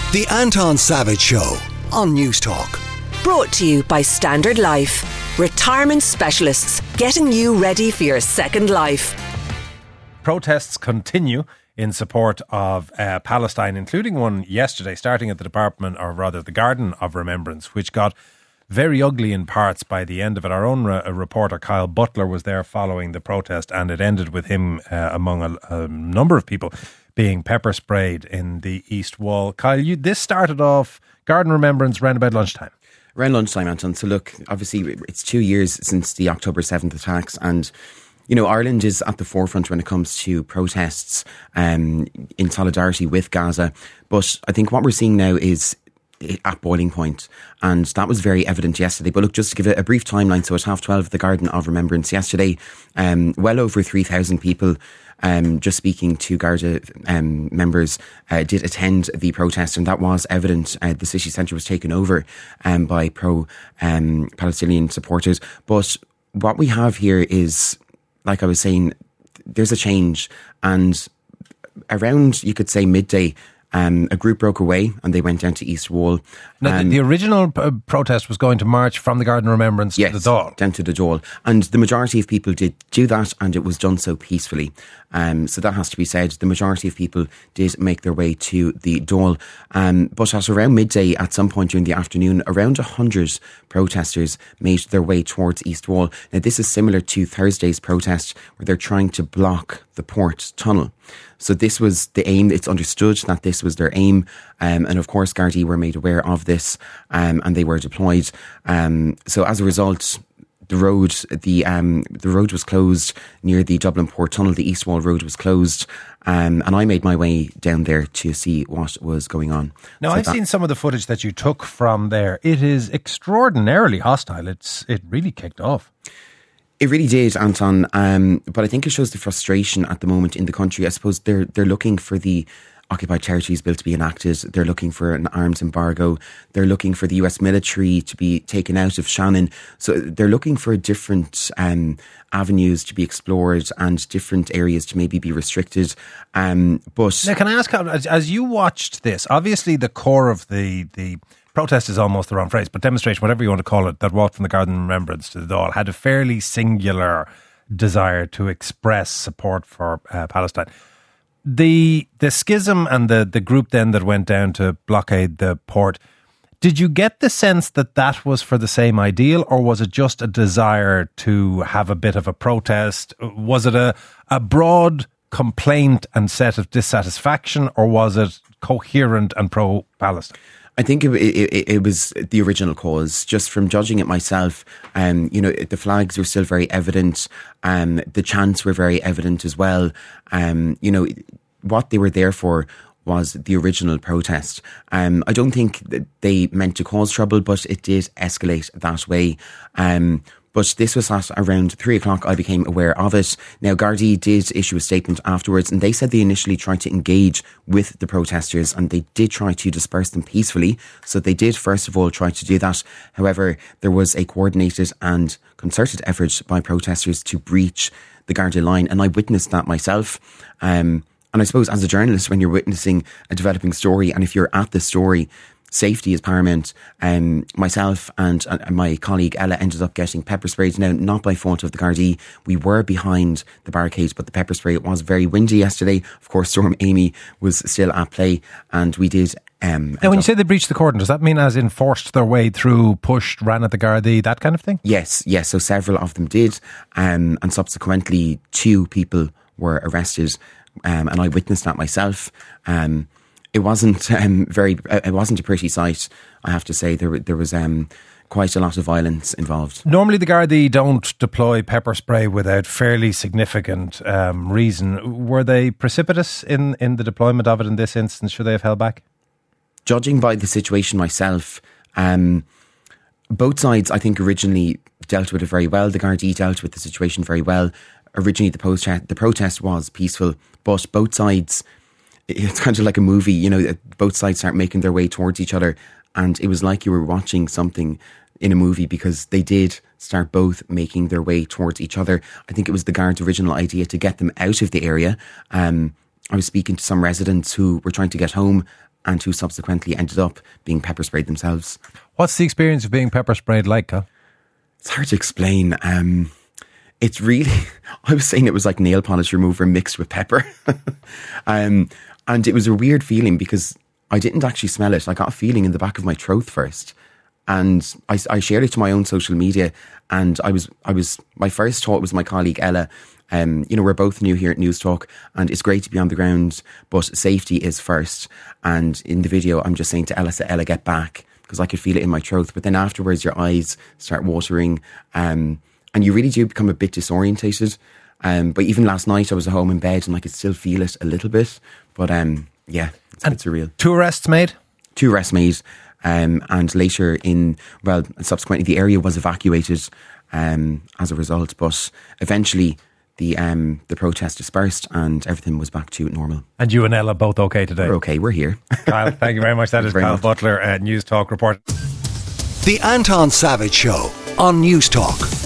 The Anton Savage Show on News Talk. Brought to you by Standard Life. Retirement specialists getting you ready for your second life. Protests continue in support of Palestine, including one yesterday, starting at the the Garden of Remembrance, which got very ugly in parts by the end of it. Our own reporter, Kyle Butler, was there following the protest, and it ended with him, among a number of people, being pepper sprayed in the East Wall. Kyle, this started off Garden Remembrance around about lunchtime. Around lunchtime, Anton. So look, obviously it's 2 years since the October 7th attacks, and you know, Ireland is at the forefront when it comes to protests in solidarity with Gaza. But I think what we're seeing now is at boiling point, and that was very evident yesterday. But look, just to give a brief timeline, so at 12:30, the Garden of Remembrance yesterday, well over 3,000 people, just speaking to Garda members, did attend the protest, and that was evident. The city centre was taken over by pro-Palestinian supporters. But what we have here is, like I was saying, there's a change, and around, you could say, midday, a group broke away and they went down to East Wall. Now, the original protest was going to march from the Garden of Remembrance to the Dáil. Down to the Dáil. And the majority of people did do that, and it was done so peacefully. So that has to be said. The majority of people did make their way to the Dáil. But at around midday, at some point during the afternoon, around 100 protesters made their way towards East Wall. Now, this is similar to Thursday's protest, where they're trying to block the port tunnel. So this was the aim. It's understood that this was their aim. And of course, Gardaí were made aware of this, and they were deployed. So as a result, the road was closed near the Dublin Port Tunnel. The East Wall Road was closed. And I made my way down there to see what was going on. Now, I've seen some of the footage that you took from there. It is extraordinarily hostile. It really kicked off. It really did, Anton. But I think it shows the frustration at the moment in the country. I suppose they're looking for the Occupied Territories Bill to be enacted. They're looking for an arms embargo. They're looking for the US military to be taken out of Shannon. So they're looking for different avenues to be explored and different areas to maybe be restricted. But now, can I ask, as you watched this, obviously the core of the protest is almost the wrong phrase, but demonstration, whatever you want to call it, that walked from the Garden of Remembrance to the Dáil, had a fairly singular desire to express support for Palestine. The schism and the group then that went down to blockade the port, did you get the sense that that was for the same ideal, or was it just a desire to have a bit of a protest? Was it a broad complaint and set of dissatisfaction, or was it coherent and pro-Palestine? I think it was the original cause. Just from judging it myself, the flags were still very evident. The chants were very evident as well. What they were there for was the original protest. I don't think that they meant to cause trouble, but it did escalate that way. But this was at around 3 o'clock. I became aware of it. Now, Gardaí did issue a statement afterwards, and they said they initially tried to engage with the protesters, and they did try to disperse them peacefully. So they did, first of all, try to do that. However, there was a coordinated and concerted effort by protesters to breach the Garda line, and I witnessed that myself. And I suppose as a journalist, when you're witnessing a developing story, and if you're at the story, safety is paramount. Myself and my colleague Ella ended up getting pepper sprayed. Now, not by fault of the Gardaí. We were behind the barricades, but the pepper spray, it was very windy yesterday. Of course, Storm Amy was still at play, and we did... now, when you say they breached the cordon, does that mean as in forced their way through, pushed, ran at the Gardaí, that kind of thing? Yes. So several of them did. And subsequently, 2 people were arrested. And I witnessed that myself. It wasn't it wasn't a pretty sight, I have to say. There was quite a lot of violence involved. Normally the Gardaí don't deploy pepper spray without fairly significant reason. Were they precipitous in the deployment of it in this instance? Should they have held back? Judging by the situation myself, both sides, I think, originally dealt with it very well. The Gardaí dealt with the situation very well. Originally, the protest was peaceful, but both sides... It's kind of like a movie, both sides start making their way towards each other, and it was like you were watching something in a movie, because they did start both making their way towards each other. I think it was the Guards' original idea to get them out of the area. I was speaking to some residents who were trying to get home, and who subsequently ended up being pepper sprayed themselves. What's the experience of being pepper sprayed like, Cal? It's hard to explain. It's really, I was saying it was like nail polish remover mixed with pepper. And it was a weird feeling because I didn't actually smell it. I got a feeling in the back of my throat first. And I shared it to my own social media, and I was my first thought was my colleague Ella. We're both new here at News Talk, and it's great to be on the ground, but safety is first. And in the video, I'm just saying to Ella, get back, because I could feel it in my throat. But then afterwards, your eyes start watering, and you really do become a bit disorientated. But even last night, I was at home in bed, and I could still feel it a little bit. But it's a bit surreal. 2 arrests made? 2 arrests made. And later subsequently the area was evacuated as a result, but eventually the protest dispersed and everything was back to normal. And you and Ella both okay today? We're okay, we're here. Kyle, thank you very much. That is Kyle Butler, News Talk reporter. The Anton Savage Show on News Talk.